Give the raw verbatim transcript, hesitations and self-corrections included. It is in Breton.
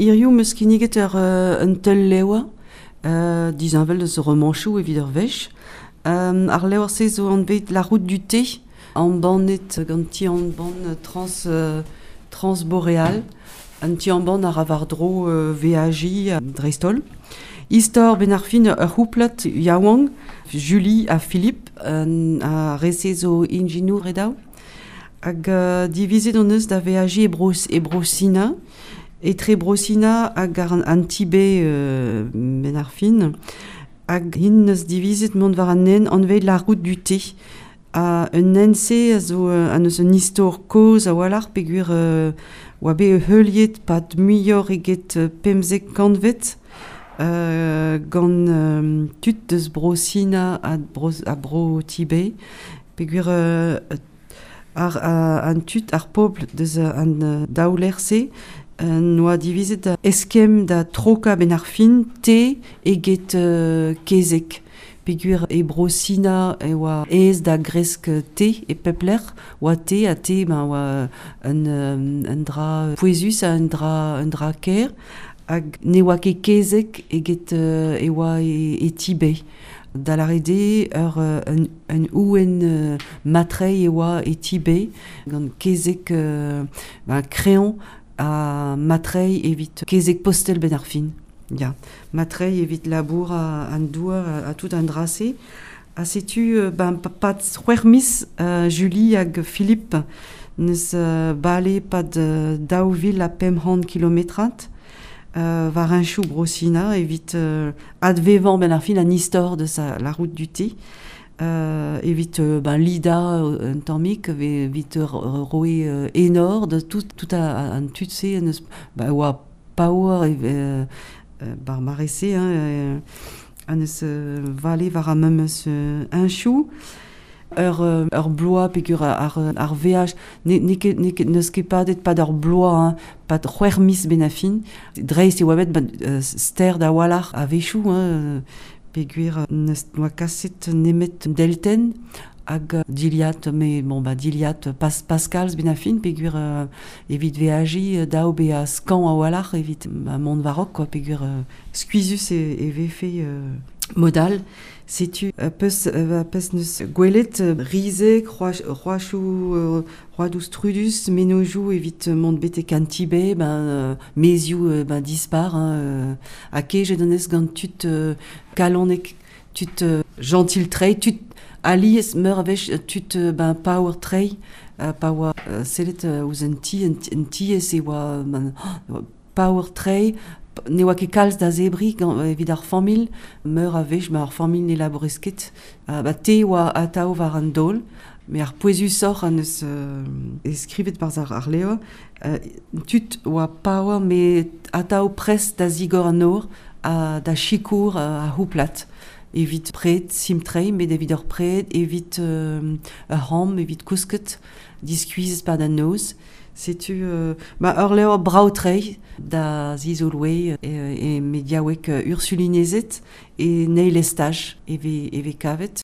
Iriou muskiniget ur uh, un tel lewa, uh, disanvel de ce romanchou evider vech. Um, ar lewar se zo an bet la route du thé, an banet ganti an ban trans, uh, transboreal, an ti an ban ar avardro uh, V A J a Dreistol. Istor ben ar fin ur houplat yaouang, Julie a Philippe, uh, a rese zo inginou redao. Hag uh, divizet on eus da V A J e, bros, e brosina, etre brosina hag ar an tibé euh, ben ar fin, hag hin eus divizet mont war an nen an veid la route du thé. A un nen se a zo uh, an eus un istor koz a walar peguer uh, oa be e heuliet pat muior eget uh, pemzek kanvet, uh, gant um, tut deus brosina a bro, a bro tibé, peguer uh, ar, a, an tut ar pobl deus an uh, daoulerse, uh, noa divizet da eskem da troka ben ar fin, te eget uh, kezek. Peguer e brosina e oa ez da gresk te e pepler, oa te a te ben, oa un, um, un dra poezus a un dra, un dra ker, hag ne oa ket kezek eget uh, e oa e, e tibé. Da la rede ur uh, un, un ouen uh, matrei e oa e tibé, gant kezek uh, ben, kreon a matrei evit kezek postel ben ar fin. Ja, matrei evit labour a, an douar a, a tout an drase. A setu uh, ben, pat c'hwermis uh, Julie hag Philippe neus uh, bale pat uh, daouvil a pemc'hant kilometrat. Uh, var un chou brosina evit uh, advevan ben ar fin an istor de sa, la route du thé. Uh, evit uh, ben, lida uh, un tammik evit uh, roe uh, enor de tout, tout a, an tutse an eus ben, oa paour e, uh, uh, bar marese hein, uh, an eus uh, vale var a mem eus uh, un chou. Ur, uh, ur bloa pegur ar, ar V H, ne, ne, ne, neus ket padet pad ur bloa, hein, pad c'hwermis ben a fin. Dreist e oabet ben, uh, ster da walar a vechou, hein, pegur uh, neus noa kaset nemet delten, hag diliat, me bon ba diliat pas, Pascals ben a fin, pegur uh, evit V A J uh, dao be a skan a walar, evit a mont varok, quoi, pegur uh, skuizus e, e vefe uh, modal. Setu uh, peus, uh, peus neus gwelet uh, rizek, roachou, uh, roadouz trudus, menojou evit uh, mont betek an tibé, ben, uh, meziou uh, ben, dispar, hein, uh, a ke je donez gant tut uh, kalonek, tut uh, gentil trei, tut ali es meur avech tut uh, ben, power trei, uh, power uh, selet uh, ouz un ti, un ti es e oa ben, power trei, ne oa ket kalz da zebri gant evit ar famil, meur a vech, ma ar famil ne laboresket. Uh, ba te oa atao var an dol, me ar poezus or an eus uh, eskrivet par ar, ar leo, uh, tut oa power, me atao pres da zigor an or, a, da chikour uh, a houplat. Evit pret, simtrei, met evit ur pret, evit uh, ur ham, evit kousket, diskuizet par da noz. Setu, uh, ba ur leo braotrei da zizolwe e, e mediawek uh, ursulinezet e neil estaj eve, eve kavet.